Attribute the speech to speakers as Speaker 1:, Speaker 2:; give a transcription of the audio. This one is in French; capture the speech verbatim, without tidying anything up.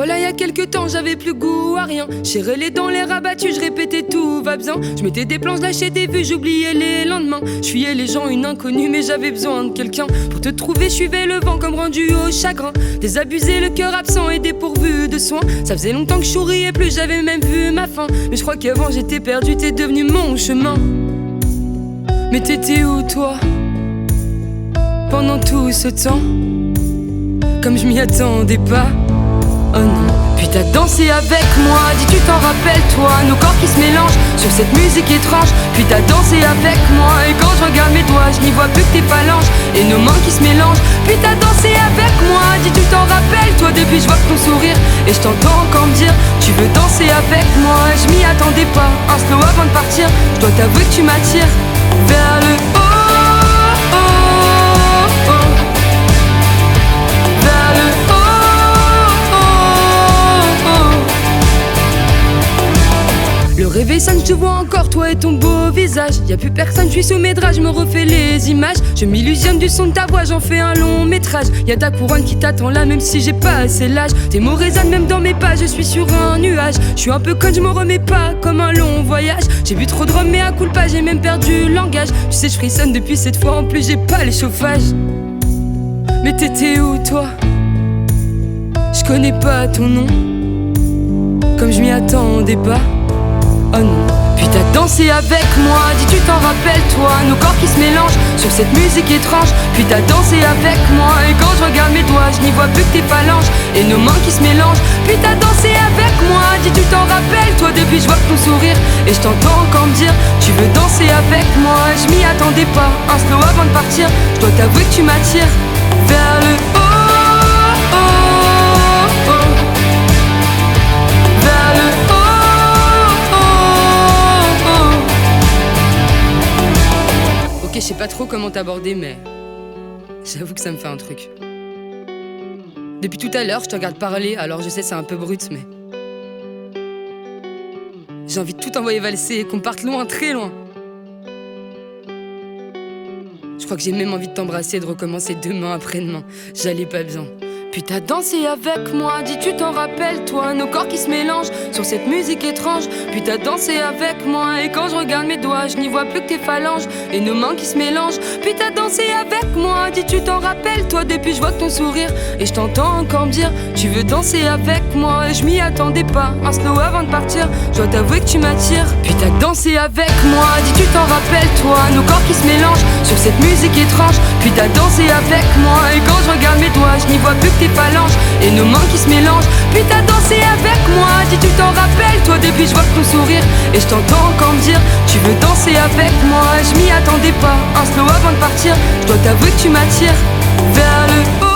Speaker 1: voilà, y a quelques temps, j'avais plus goût à rien. Serré les dents, les rabattus, je répétais tout va bien. Je mettais des planches, lâchais des vues, j'oubliais les lendemains. Je fuyais les gens, une inconnue, mais j'avais besoin de quelqu'un. Pour te trouver, je suivais le vent comme rendu au chagrin. Désabusé, le cœur absent et dépourvu de soins. Ça faisait longtemps que je souriais plus, j'avais même vu ma fin. Mais je crois qu'avant j'étais perdu, t'es devenu mon chemin. Mais t'étais où toi, pendant tout ce temps? Comme je m'y attendais pas. Oh non. Puis t'as dansé avec moi, dis tu t'en rappelles toi, nos corps qui se mélangent sur cette musique étrange. Puis t'as dansé avec moi, et quand je regarde mes doigts, je n'y vois plus que tes phalanges et nos mains qui se mélangent. Puis t'as dansé avec moi, dis tu t'en rappelles toi, depuis je vois que ton sourire. Et je t'entends encore me dire, tu veux danser avec moi. Je m'y attendais pas, un slow avant de partir. Je dois t'avouer que tu m'attires vers le haut. Le réveil sonne, je te vois encore, toi et ton beau visage. Y'a plus personne, je suis sous mes draps, je me refais les images. Je m'illusionne du son de ta voix, j'en fais un long métrage. Y'a ta couronne qui t'attend là, même si j'ai pas assez l'âge. Tes mots résonnent même dans mes pas, je suis sur un nuage. Je suis un peu conne, je me remets pas comme un long voyage. J'ai bu trop de rhum mais à coup pas, j'ai même perdu le langage. Tu sais, je frissonne depuis cette fois, en plus j'ai pas les chauffages. Mais t'étais où toi? Je connais pas ton nom, comme je m'y attendais pas. Oh non. Puis t'as dansé avec moi, dis tu t'en rappelles toi, nos corps qui se mélangent sur cette musique étrange. Puis t'as dansé avec moi, et quand je regarde mes doigts, je n'y vois plus que tes phalanges et nos mains qui se mélangent. Puis t'as dansé avec moi, dis tu t'en rappelles toi, depuis je vois que ton sourire. Et je t'entends encore me dire, tu veux danser avec moi. Je m'y attendais pas, un slow avant de partir. Je dois t'avouer que tu m'attires vers le haut. Ok, je sais pas trop comment t'aborder, mais j'avoue que ça me fait un truc. Depuis tout à l'heure, je te regarde parler, alors je sais c'est un peu brut, mais j'ai envie de tout envoyer valser et qu'on parte loin, très loin. Je crois que j'ai même envie de t'embrasser et de recommencer demain après-demain. J'allais pas bien. Puis t'as dansé avec moi, dis tu t'en rappelles toi, nos corps qui se mélangent sur cette musique étrange. Puis t'as dansé avec moi, et quand je regarde mes doigts, je n'y vois plus que tes phalanges et nos mains qui se mélangent. Puis t'as dansé avec moi, dis tu t'en rappelles toi, depuis je vois que ton sourire. Et je t'entends encore me dire, tu veux danser avec moi. Et je m'y attendais pas, un slow avant de partir. Je dois t'avouer que tu m'attires. Puis t'as dansé avec moi, dis tu t'en rappelles toi, nos corps qui se mélangent sur cette musique étrange. Puis t'as dansé avec moi, et quand je regarde mes doigts, je n'y vois plus que tes phalanges et nos mains qui se mélangent. Puis t'as dansé avec moi, dis tu t'en rappelles toi, depuis je vois que ton sourire. Et je t'entends encore me dire, tu veux danser avec moi. Je m'y attendais pas, un slow avant de partir. Je dois t'avouer que tu m'attires vers le haut.